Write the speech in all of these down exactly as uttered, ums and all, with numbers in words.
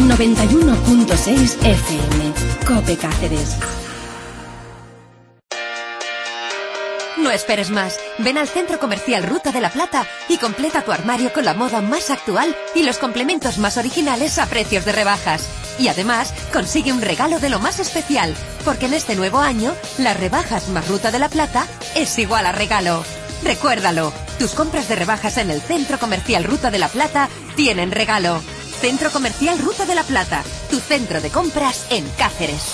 noventa y uno punto seis F M. COPE Cáceres. No esperes más. Ven al Centro Comercial Ruta de la Plata y completa tu armario con la moda más actual y los complementos más originales a precios de rebajas. Y además, consigue un regalo de lo más especial, porque en este nuevo año, las rebajas más Ruta de la Plata es igual a regalo. Recuérdalo, tus compras de rebajas en el Centro Comercial Ruta de la Plata tienen regalo. Centro Comercial Ruta de la Plata, tu centro de compras en Cáceres.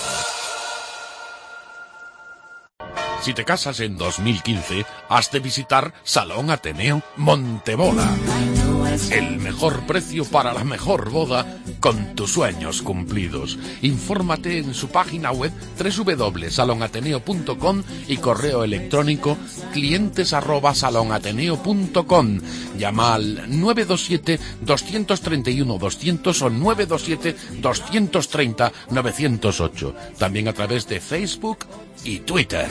Si te casas en dos mil quince, has de visitar Salón Ateneo Monteboda. El mejor precio para la mejor boda con tus sueños cumplidos. Infórmate en su página web doble u doble u doble u punto salón ateneo punto com y correo electrónico clientes arroba salón ateneo punto com. Llama al nueve dos siete, dos tres uno, dos cero cero o nueve dos siete, dos tres cero, nueve cero ocho. También a través de Facebook y Twitter.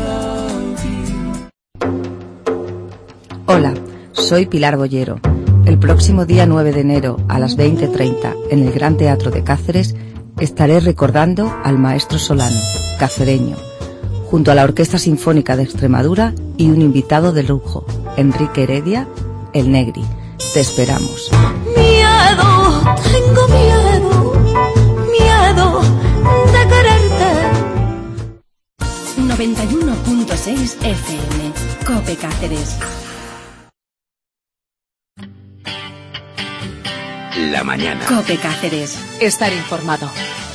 Hola, soy Pilar Bollero. El próximo día nueve de enero a las veinte treinta en el Gran Teatro de Cáceres estaré recordando al maestro Solano, cacereño, junto a la Orquesta Sinfónica de Extremadura y un invitado de lujo, Enrique Heredia, el Negri. Te esperamos. Miedo, tengo miedo, miedo de quererte. noventa y uno punto seis F M. COPE Cáceres. La mañana. COPE Cáceres. Estar informado.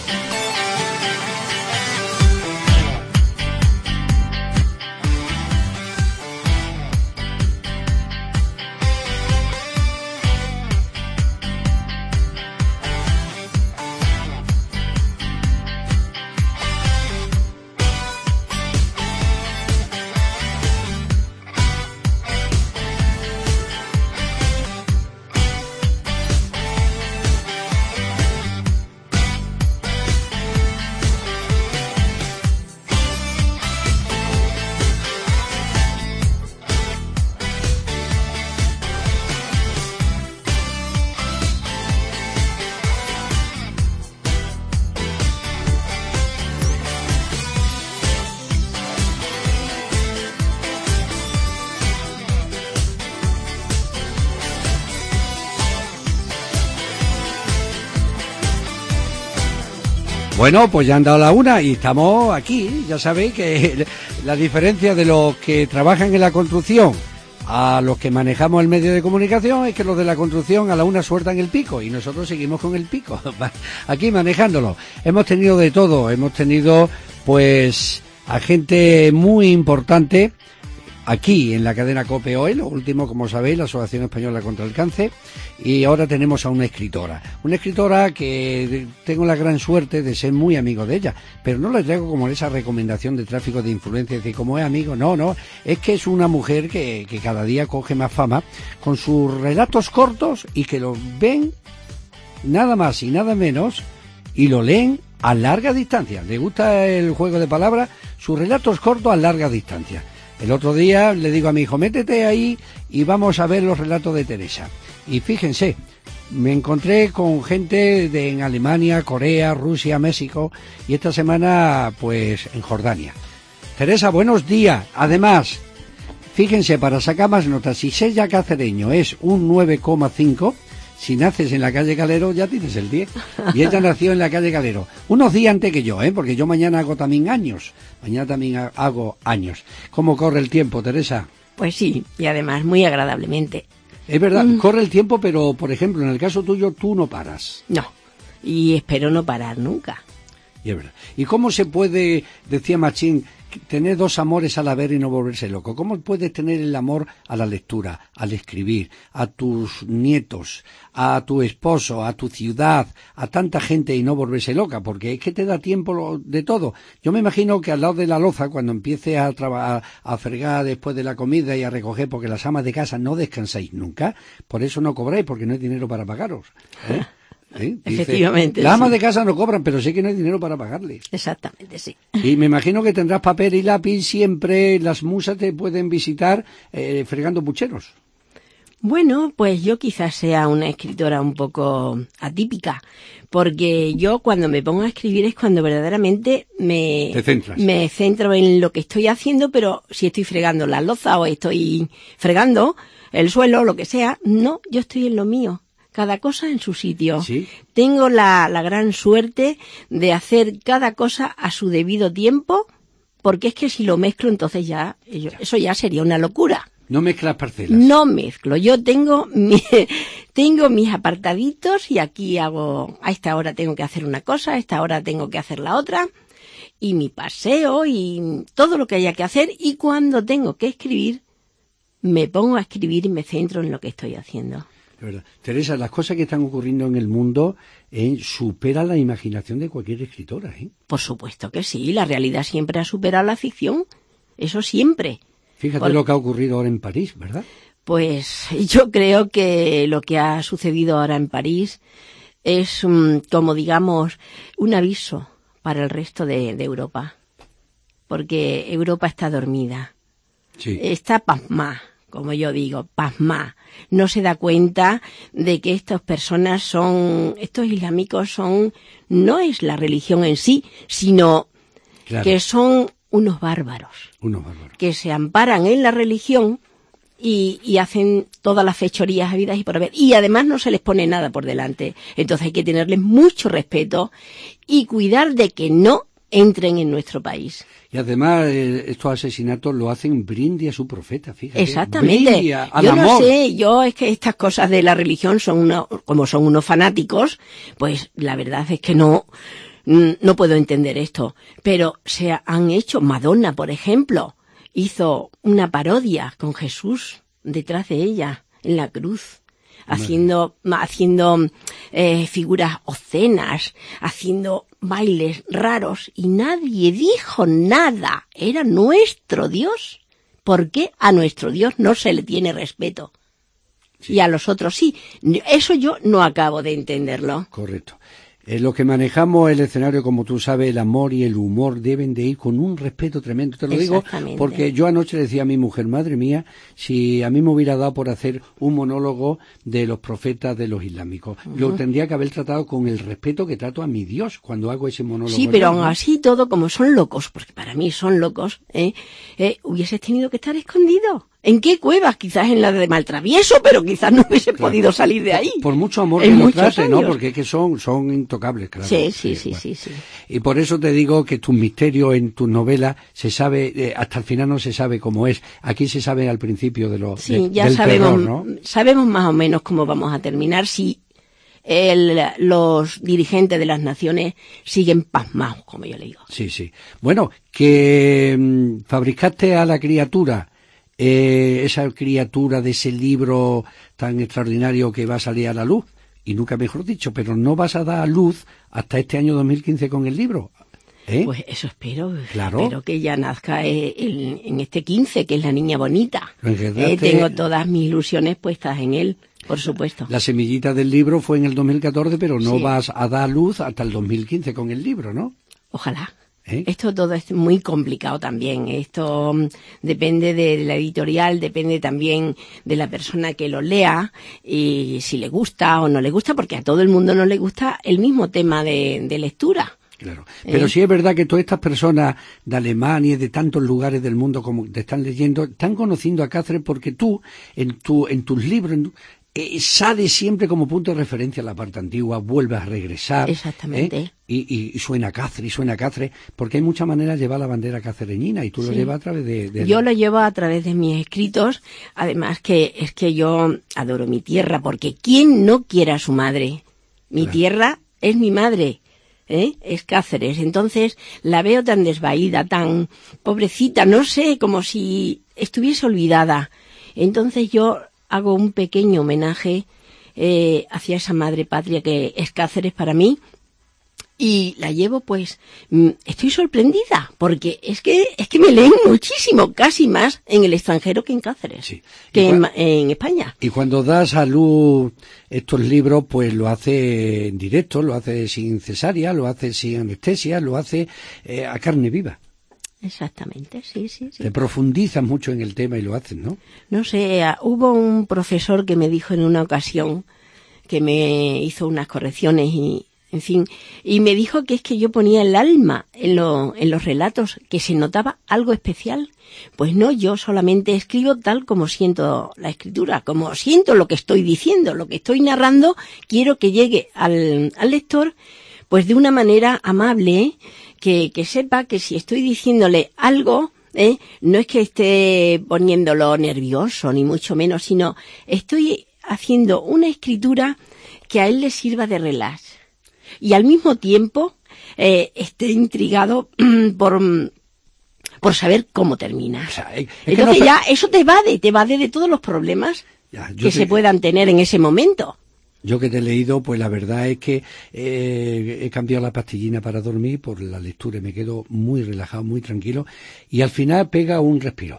Bueno, pues ya han dado la una y estamos aquí. Ya sabéis que la diferencia de los que trabajan en la construcción a los que manejamos el medio de comunicación es que los de la construcción a la una sueltan el pico y nosotros seguimos con el pico, aquí manejándolo. Hemos tenido de todo, hemos tenido pues a gente muy importante aquí en la cadena COPE hoy, lo último, como sabéis, la Asociación Española contra el Cáncer, y ahora tenemos a una escritora, una escritora que tengo la gran suerte de ser muy amigo de ella, pero no la traigo como esa recomendación de tráfico de influencia, es decir, como es amigo, no, no, es que es una mujer que, que cada día coge más fama con sus relatos cortos y que los ven nada más y nada menos y lo leen a larga distancia. Le gusta el juego de palabras, sus relatos cortos a larga distancia. El otro día le digo a mi hijo, métete ahí y vamos a ver los relatos de Teresa. Y fíjense, me encontré con gente de en Alemania, Corea, Rusia, México y esta semana pues en Jordania. Teresa, buenos días. Además, fíjense, para sacar más notas, si ser ya cacereño es un nueve coma cinco, si naces en la calle Calero ya tienes el diez. Y ella nació en la calle Calero. Unos días antes que yo, ¿eh? Porque yo mañana hago también años. Mañana también hago años. ¿Cómo corre el tiempo, Teresa? Pues sí, y además muy agradablemente. Es verdad, Mm. corre el tiempo, pero, por ejemplo, en el caso tuyo, tú no paras. No, y espero no parar nunca. Y es verdad. ¿Y cómo se puede, decía Machín, tener dos amores a la vez y no volverse loco? ¿Cómo puedes tener el amor a la lectura, al escribir, a tus nietos, a tu esposo, a tu ciudad, a tanta gente y no volverse loca? Porque es que te da tiempo lo- de todo. Yo me imagino que al lado de la loza, cuando empieces a trabajar, a fregar después de la comida y a recoger, porque las amas de casa no descansáis nunca, por eso no cobráis, porque no hay dinero para pagaros, ¿eh? ¿Eh? Dice, Efectivamente, las amas sí. de casa no cobran, pero sé que no hay dinero para pagarles. Exactamente, sí. Y me imagino que tendrás papel y lápiz siempre, las musas te pueden visitar eh, fregando pucheros. Bueno, pues yo quizás sea una escritora un poco atípica, porque yo cuando me pongo a escribir es cuando verdaderamente me, Te centras. me centro en lo que estoy haciendo, pero si estoy fregando la loza o estoy fregando el suelo, lo que sea, no, yo estoy en lo mío. Cada cosa en su sitio. ¿Sí? Tengo la, la gran suerte de hacer cada cosa a su debido tiempo, porque es que si lo mezclo entonces ya, yo, eso ya sería una locura. No mezclas parcelas. No mezclo. Yo tengo mi, tengo mis apartaditos y aquí hago, a esta hora tengo que hacer una cosa, a esta hora tengo que hacer la otra, y mi paseo y todo lo que haya que hacer, y cuando tengo que escribir, me pongo a escribir y me centro en lo que estoy haciendo. De verdad. Teresa, las cosas que están ocurriendo en el mundo eh, superan la imaginación de cualquier escritora, ¿eh? Por supuesto que sí, la realidad siempre ha superado la ficción, eso siempre. Fíjate Por... lo que ha ocurrido ahora en París, ¿verdad? Pues yo creo que lo que ha sucedido ahora en París es, um, como digamos, un aviso para el resto de, de Europa. Porque Europa está dormida. Sí. Está pasmada, como yo digo, pasmada. No se da cuenta de que estas personas son, estos islámicos son, no es la religión en sí, sino claro. que son unos bárbaros, unos bárbaros, que se amparan en la religión y, y hacen todas las fechorías habidas y por haber. Y además no se les pone nada por delante. Entonces hay que tenerles mucho respeto y cuidar de que no entren en nuestro país. Y además eh, estos asesinatos lo hacen brindis a su profeta, fíjate. Exactamente. A, al yo amor. no sé, yo es que estas cosas de la religión son uno, como son unos fanáticos, pues la verdad es que no... No puedo entender esto, pero se han hecho, Madonna, por ejemplo, hizo una parodia con Jesús detrás de ella, en la cruz, haciendo, haciendo eh, figuras obscenas, haciendo bailes raros, y nadie dijo nada. Era nuestro Dios. ¿Por qué a nuestro Dios no se le tiene respeto? Sí. Y a los otros sí. Eso yo no acabo de entenderlo. Correcto. En lo que manejamos el escenario, como tú sabes, el amor y el humor deben de ir con un respeto tremendo. Te lo digo porque yo anoche le decía a mi mujer, madre mía, si a mí me hubiera dado por hacer un monólogo de los profetas de los islámicos, uh-huh. yo tendría que haber tratado con el respeto que trato a mi Dios cuando hago ese monólogo. Sí, pero aún así todo, como son locos, porque para mí son locos, ¿eh? Eh, hubieses tenido que estar escondido. ¿En qué cuevas? Quizás en la de Maltravieso, pero quizás no hubiese claro. podido salir de ahí. Por, por mucho amor que lo trate, ¿no? Porque es que son, son intocables, claro. Sí, sí, sí, bueno. sí, sí. Y por eso te digo que tus misterios en tus novelas se sabe, eh, hasta el final no se sabe cómo es. Aquí se sabe al principio de lo Sí, de, ya del sabemos, terror, ¿no? sabemos más o menos cómo vamos a terminar si el, los dirigentes de las naciones siguen pasmados, como yo le digo. Sí, sí. Bueno, que mmm, fabricaste a la criatura. Eh, esa criatura de ese libro tan extraordinario que va a salir a la luz, y nunca mejor dicho, pero no vas a dar a luz hasta este año dos mil quince con el libro. ¿Eh? Pues eso espero, claro. espero que ya nazca el, en este quince, que es la niña bonita. Eh, tengo todas mis ilusiones puestas en él, por supuesto. La semillita del libro fue en el dos mil catorce, pero no sí. vas a dar luz hasta el dos mil quince con el libro, ¿no? Ojalá. ¿Eh? Esto todo es muy complicado también. Esto um, depende de la editorial, depende también de la persona que lo lea y si le gusta o no le gusta, porque a todo el mundo no le gusta el mismo tema de, de lectura. Claro, pero ¿Eh? sí es verdad que todas estas personas de Alemania y de tantos lugares del mundo como te están leyendo, están conociendo a Cáceres porque tú, en tu en tus libros, en, eh, sales siempre como punto de referencia a la parte antigua, vuelves a regresar. Exactamente. ¿eh? Y, y suena Cáceres, y suena Cáceres, porque hay muchas maneras de llevar la bandera cacereñina y tú sí. lo llevas a través de, de... Yo lo llevo a través de mis escritos, además que es que yo adoro mi tierra, porque ¿quién no quiere a su madre? Mi claro. tierra es mi madre. ¿Eh? Es Cáceres, entonces la veo tan desvaída, tan pobrecita, no sé, como si estuviese olvidada. Entonces yo hago un pequeño homenaje eh, hacia esa madre patria que es Cáceres para mí, y la llevo, pues, estoy sorprendida, porque es que es que me leen muchísimo, casi más en el extranjero que en Cáceres, sí. que en, en España. Y cuando das a luz estos libros, pues lo hace en directo, lo hace sin cesárea, lo hace sin anestesia, lo hace eh, a carne viva. Exactamente, sí, sí, sí. Te profundizas mucho en el tema y lo haces, ¿no? No sé, hubo un profesor que me dijo en una ocasión que me hizo unas correcciones y, en fin, y me dijo que es que yo ponía el alma en, lo, en los relatos, que se notaba algo especial. Pues no, yo solamente escribo tal como siento la escritura, como siento lo que estoy diciendo, lo que estoy narrando, quiero que llegue al, al lector, pues de una manera amable, ¿eh? Que, que sepa que si estoy diciéndole algo, ¿eh? No es que esté poniéndolo nervioso, ni mucho menos, sino estoy haciendo una escritura que a él le sirva de relax. Y al mismo tiempo eh, esté intrigado por, por saber cómo termina. O sea, es, es Entonces no... ya eso te evade, te evade de todos los problemas ya, que te... se puedan tener en ese momento. Yo que te he leído, pues la verdad es que eh, he cambiado la pastillina para dormir por la lectura y me quedo muy relajado, muy tranquilo y al final pega un respiro.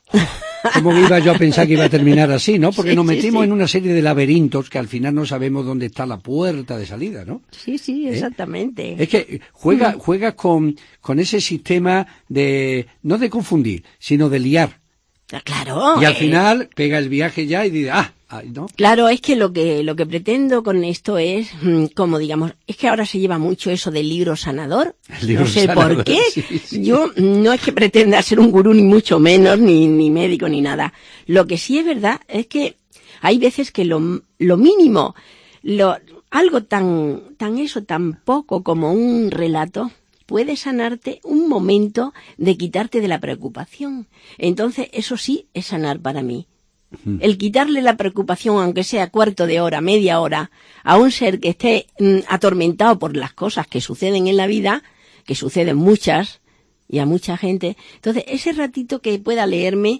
¿Cómo iba yo a pensar que iba a terminar así, no? Porque sí, nos metimos sí, sí. en una serie de laberintos que al final no sabemos dónde está la puerta de salida, ¿no? Sí, sí, exactamente. ¿Eh? Es que juega, juegas con, con ese sistema de, no de confundir, sino de liar. Claro. Y al eh... final pega el viaje ya y dice, ah, ¿no? Claro, es que lo que lo que pretendo con esto es, como digamos, es que ahora se lleva mucho eso del libro sanador. Libro no sé sanador, por qué. Sí, sí. Yo no es que pretenda ser un gurú ni mucho menos, ni, ni médico ni nada. Lo que sí es verdad es que hay veces que lo, lo mínimo, lo, algo tan, tan eso, tan poco como un relato, puede sanarte un momento de quitarte de la preocupación. Entonces, eso sí es sanar para mí. El quitarle la preocupación, aunque sea cuarto de hora, media hora, a un ser que esté mm, atormentado por las cosas que suceden en la vida, que suceden muchas, y a mucha gente, entonces ese ratito que pueda leerme,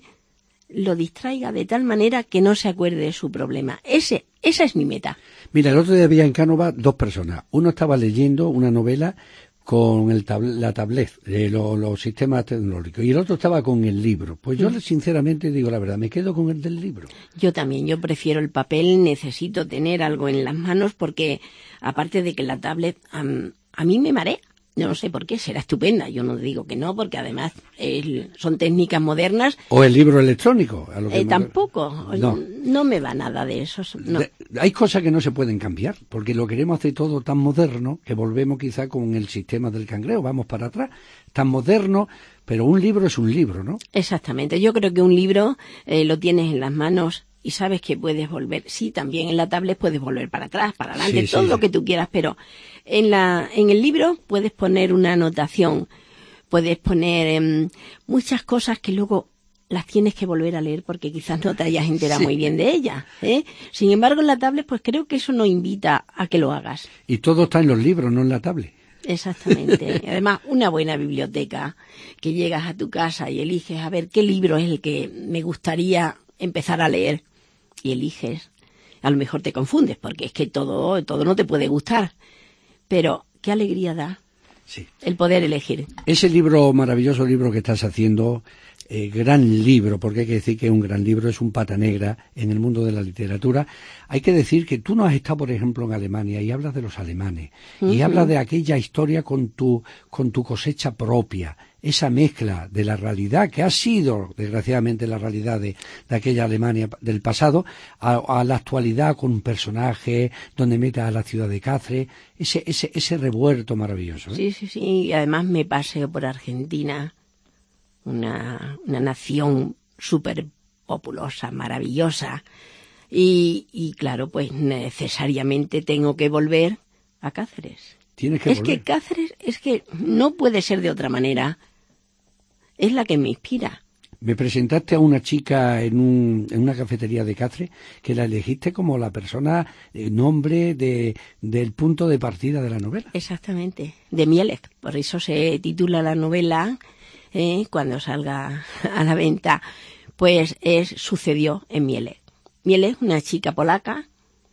lo distraiga de tal manera que no se acuerde de su problema. Ese, esa es mi meta. Mira, el otro día había en Cánova dos personas. Uno estaba leyendo una novela con el tab la tablet, eh, lo, los sistemas tecnológicos, y el otro estaba con el libro. Pues yo, mm. sinceramente, digo la verdad, me quedo con el del libro. Yo también, yo prefiero el papel, necesito tener algo en las manos, porque aparte de que la tablet um, a mí me marea. Yo no sé por qué, será estupenda, yo no digo que no, porque además eh, son técnicas modernas. ¿O el libro electrónico? A lo que eh, me... Tampoco, no. no me va nada de eso. No. De, hay cosas que no se pueden cambiar, porque lo queremos hacer todo tan moderno, que volvemos quizá con el sistema del cangrejo, vamos para atrás, tan moderno, pero un libro es un libro, ¿no? Exactamente, yo creo que un libro eh, lo tienes en las manos y sabes que puedes volver. Sí, también en la tablet puedes volver para atrás, para adelante, sí, todo sí, lo sí. que tú quieras, pero en la en el libro puedes poner una anotación, puedes poner eh, muchas cosas que luego las tienes que volver a leer porque quizás no te hayas enterado sí. muy bien de ellas, ¿eh? Sin embargo, en la tablet, pues creo que eso no invita a que lo hagas. Y todo está en los libros, no en la tablet. Exactamente. Además, una buena biblioteca, que llegas a tu casa y eliges a ver qué libro es el que me gustaría empezar a leer. Y eliges, a lo mejor te confundes, porque es que todo, todo no te puede gustar, pero qué alegría da sí. el poder elegir. Ese libro, maravilloso libro que estás haciendo, eh, gran libro, porque hay que decir que es un gran libro, es un pata negra en el mundo de la literatura. Hay que decir que tú no has estado, por ejemplo, en Alemania y hablas de los alemanes, uh-huh. y hablas de aquella historia con tu, con tu cosecha propia, esa mezcla de la realidad, que ha sido, desgraciadamente, la realidad de, de aquella Alemania del pasado, a, a la actualidad con un personaje, donde metas a la ciudad de Cáceres, ese, ese, ese revuelto maravilloso, ¿eh? Sí, sí, sí, y además me paseo por Argentina, una, una nación súper populosa, maravillosa, y, y claro, pues necesariamente tengo que volver a Cáceres. Tienes que es volver. que Cáceres, es que no puede ser de otra manera. Es la que me inspira. Me presentaste a una chica en, un, en una cafetería de Cáceres que la elegiste como la persona, eh, nombre de, del punto de partida de la novela. Exactamente, de Mielek. Por eso se titula la novela, eh, cuando salga a la venta, pues es Sucedió en Mielek. Mielek, una chica polaca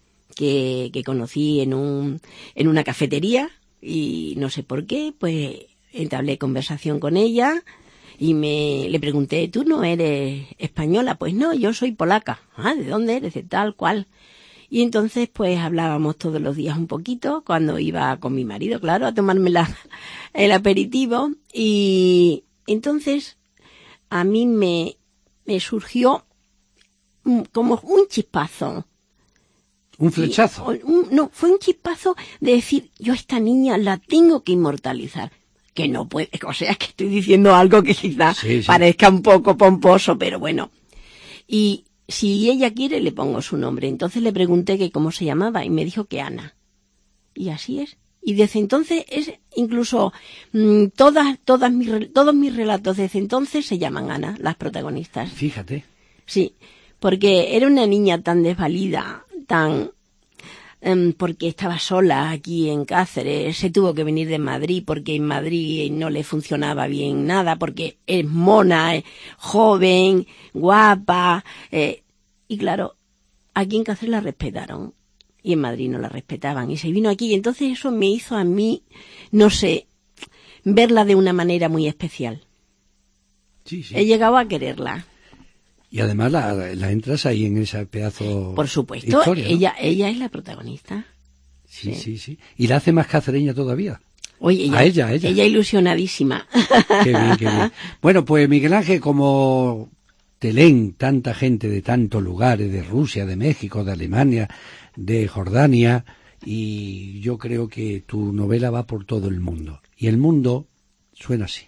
que, que conocí en, un, en una cafetería y no sé por qué, pues entablé conversación con ella. Y me le pregunté, ¿tú no eres española? Pues no, yo soy polaca. Ah, ¿de dónde eres? De tal cual. Y entonces, pues, hablábamos todos los días un poquito, cuando iba con mi marido, claro, a tomarme la, el aperitivo. Y, entonces a mí me, me surgió como un chispazo. ¿Un flechazo? Y, un, no, fue un chispazo de decir, yo a esta niña la tengo que inmortalizar. Que no puede, o sea, que estoy diciendo algo que quizá sí, sí. parezca un poco pomposo, pero bueno. Y si ella quiere, le pongo su nombre. Entonces le pregunté que cómo se llamaba y me dijo que Ana. Y así es. Y desde entonces es incluso mmm, todas, todas mis, todos mis relatos desde entonces se llaman Ana, las protagonistas. Fíjate. Sí, porque era una niña tan desvalida, tan um, porque estaba sola aquí en Cáceres, se tuvo que venir de Madrid porque en Madrid no le funcionaba bien nada, porque es mona, es joven, guapa, eh, y claro, aquí en Cáceres la respetaron. Y en Madrid no la respetaban. Y se vino aquí. Y entonces eso me hizo a mí, no sé, verla de una manera muy especial. Sí, sí. He llegado a quererla. Y además la, la entras ahí en ese pedazo. Por supuesto, historia, ¿no? ella, ella es la protagonista. Sí, sí, sí, sí. Y la hace más cacereña todavía. Oye, ella, a ella, a ella. Ella ilusionadísima. Qué bien, qué bien. Bueno, pues Miguel Ángel, como te leen tanta gente de tantos lugares, de Rusia, de México, de Alemania, de Jordania, y yo creo que tu novela va por todo el mundo. Y el mundo suena así.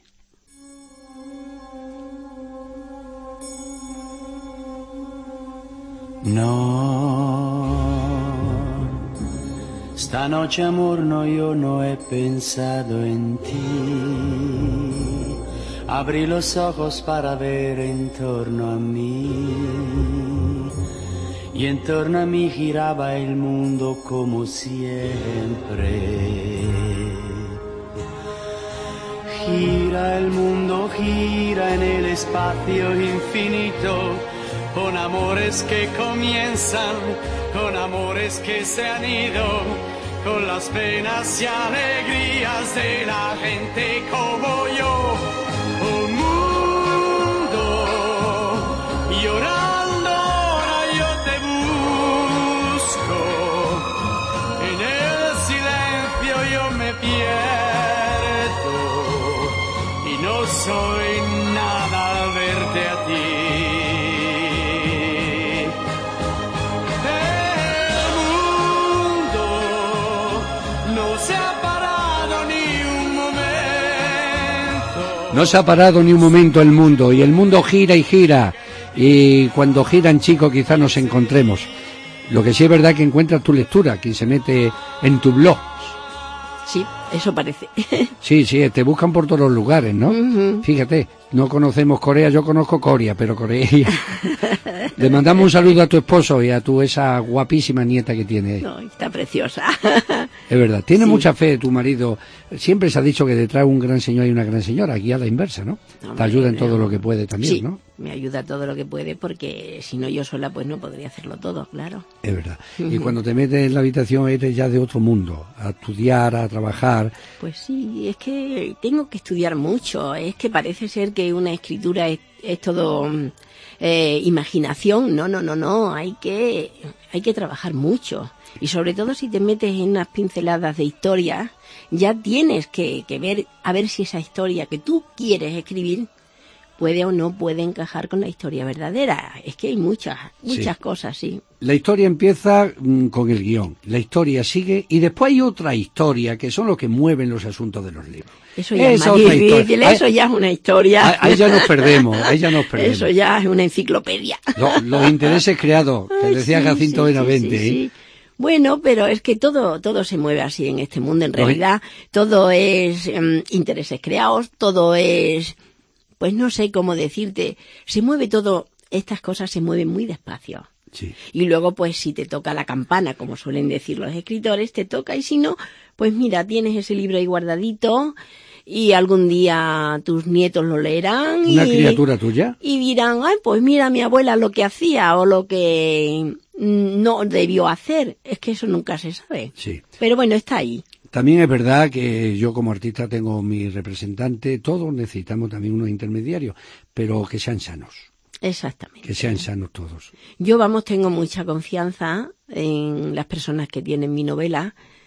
No, esta noche amor no, yo no he pensado en ti. Abrí los ojos para ver en torno a mí. Y en torno a mí giraba el mundo como siempre. Gira el mundo, gira en el espacio infinito, con amores que comienzan, con amores que se han ido, con las penas y alegrías de la gente como yo. Oh mundo, llorando. No soy nada al verte a ti. El mundo no se ha parado ni un momento. No se ha parado ni un momento el mundo, y el mundo gira y gira. Y cuando giran, chicos, quizás nos encontremos. Lo que sí es verdad que encuentras tu lectura, quien se mete en tu blog. Sí, eso parece. Sí, sí, te buscan por todos los lugares, ¿no? Uh-huh. Fíjate, no conocemos Corea, yo conozco Corea, pero Corea. Le mandamos un saludo a tu esposo y a tu esa guapísima nieta que tiene. No, está preciosa. Es verdad, tiene sí. mucha fe tu marido. Siempre se ha dicho que detrás de un gran señor hay una gran señora, aquí a la inversa, ¿no? no Te ayuda en todo lo que puede también, sí, ¿no? Me ayuda todo lo que puede, porque si no yo sola pues no podría hacerlo todo, claro. Es verdad. Y cuando te metes en la habitación eres ya de otro mundo, a estudiar, a trabajar. Pues sí, es que tengo que estudiar mucho, es que parece ser que una escritura es, es todo eh, imaginación, no, no, no, no, hay que, hay que trabajar mucho. Y sobre todo si te metes en unas pinceladas de historia, ya tienes que, que ver, a ver si esa historia que tú quieres escribir puede o no puede encajar con la historia verdadera. Es que hay muchas, muchas sí. cosas, sí. La historia empieza mm, con el guión, la historia sigue y después hay otra historia que son los que mueven los asuntos de los libros. Eso ya Esa es más difícil, eso ya es una historia. Ahí ya nos perdemos, ahí ya nos perdemos. Eso ya es una enciclopedia. Lo, los intereses creados, que Ay, decía sí, Jacinto sí, Benavente. Sí, sí, ¿eh? sí. Bueno, pero es que todo todo se mueve así en este mundo, en realidad. Todo es um, intereses creados, todo es... Pues no sé cómo decirte, se mueve todo, estas cosas se mueven muy despacio. Sí. Y luego, pues, si te toca la campana, como suelen decir los escritores, te toca, y si no, pues mira, tienes ese libro ahí guardadito, y algún día tus nietos lo leerán. ¿Una y, criatura tuya? Y dirán, ay, pues mira mi abuela lo que hacía, o lo que no debió hacer. Es que eso nunca se sabe. Sí. Pero bueno, está ahí. También es verdad que yo como artista tengo mi representante, todos necesitamos también unos intermediarios, pero que sean sanos. Exactamente. Que sean sanos todos. Yo, vamos, tengo mucha confianza en las personas que tienen mi novela,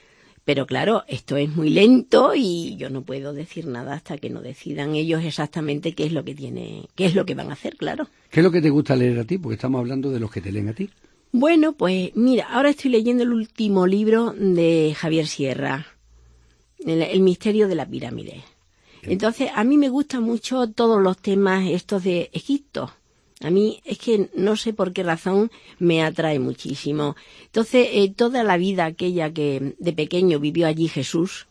Pero claro, esto es muy lento y yo no puedo decir nada hasta que no decidan ellos exactamente qué es lo que tiene, qué es lo que van a hacer, claro. ¿Qué es lo que te gusta leer a ti? Porque estamos hablando de los que te leen a ti. Bueno, pues mira, ahora estoy leyendo el último libro de Javier Sierra, El, el misterio de la pirámide. Entonces, a mí me gustan mucho todos los temas estos de Egipto. A mí es que no sé por qué razón me atrae muchísimo. Entonces, eh, toda la vida aquella que de pequeño vivió allí Jesús,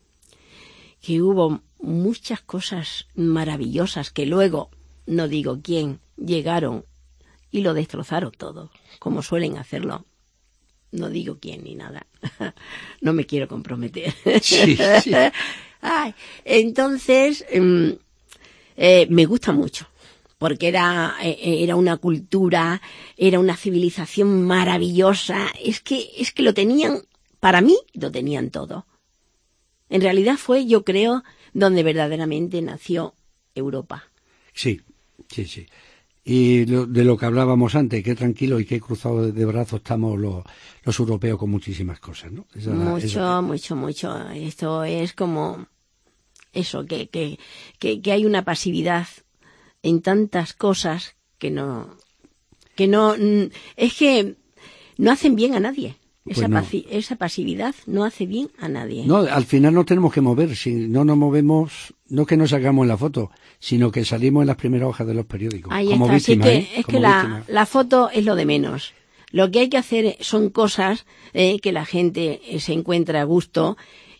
que hubo muchas cosas maravillosas que luego, no digo quién, llegaron y lo destrozaron todo, como suelen hacerlo. No digo quién ni nada. No me quiero comprometer. Sí, sí. Ay, entonces, eh, eh, me gusta mucho. Porque era, era una cultura, era una civilización maravillosa. Es que, es que lo tenían, para mí, lo tenían todo. En realidad fue, yo creo, donde verdaderamente nació Europa. Sí, sí, sí. Y lo, de lo que hablábamos antes, qué tranquilo y qué cruzado de, de brazos estamos los, los europeos con muchísimas cosas, ¿no? Esa, mucho, esa... mucho, mucho. Esto es como eso, que, que, que, que hay una pasividad en tantas cosas que no, que no, es que no hacen bien a nadie. Pues esa, no. paci- esa pasividad no hace bien a nadie. No, al final nos tenemos que mover. Si no nos movemos, no es que nos sacamos en la foto, sino que salimos en las primeras hojas de los periódicos. Ahí como está. Así víctimas, que ¿eh? es Como que la, víctimas. la foto es lo de menos. Lo que hay que hacer son cosas eh, que la gente eh, se encuentra a gusto.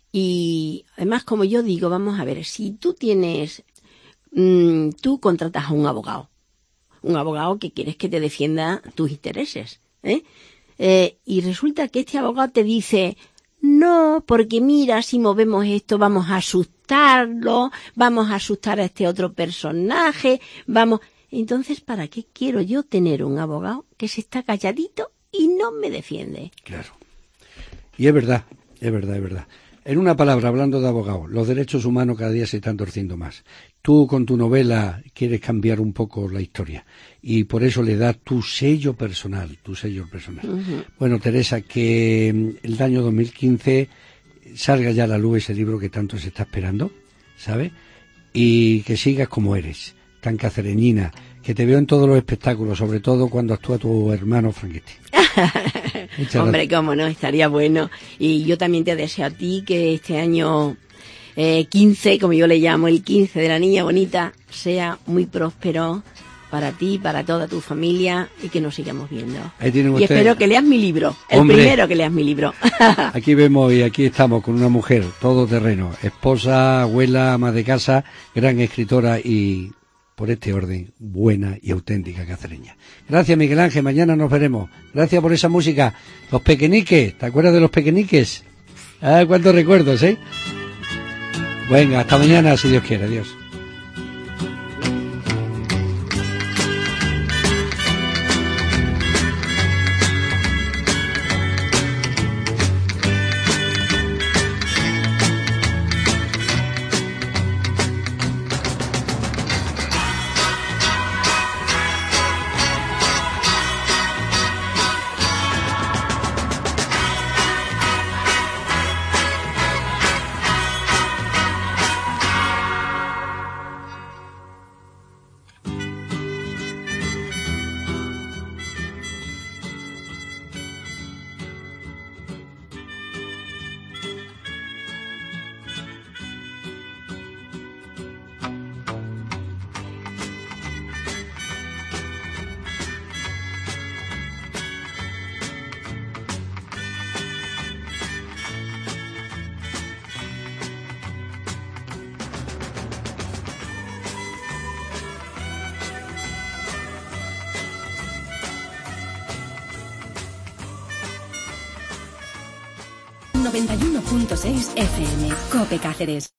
Y además, como yo digo, vamos a ver, si tú tienes, mmm, tú contratas a un abogado, un abogado que quieres que te defienda tus intereses, ¿eh? Eh, y resulta que este abogado te dice, no, porque mira, si movemos esto vamos a asustarlo, vamos a asustar a este otro personaje, vamos... Entonces, ¿para qué quiero yo tener un abogado que se está calladito y no me defiende? Claro. Y es verdad, es verdad, es verdad. En una palabra, hablando de abogados, los derechos humanos cada día se están torciendo más. Tú con tu novela quieres cambiar un poco la historia y por eso le das tu sello personal, tu sello personal. Uh-huh. Bueno, Teresa, que el año dos mil quince salga ya a la luz ese libro que tanto se está esperando, ¿sabes? Y que sigas como eres, tan cacereñina, que te veo en todos los espectáculos, sobre todo cuando actúa tu hermano Franchetti. Hombre, cómo no, estaría bueno. Y yo también te deseo a ti que este año eh, quince, como yo le llamo, el quince de la niña bonita, sea muy próspero para ti, para toda tu familia y que nos sigamos viendo. Ahí tienen y ustedes... espero que leas mi libro, el Hombre, primero que leas mi libro. Aquí vemos y aquí estamos con una mujer todoterreno, esposa, abuela, ama de casa, gran escritora y... por este orden, buena y auténtica cacereña. Gracias, Miguel Ángel, mañana nos veremos. Gracias por esa música. Los Pequeñiques, ¿te acuerdas de los Pequeñiques? Ah, cuántos recuerdos, ¿eh? Venga, hasta mañana, si Dios quiere. Adiós. noventa y uno punto seis F M, COPE Cáceres.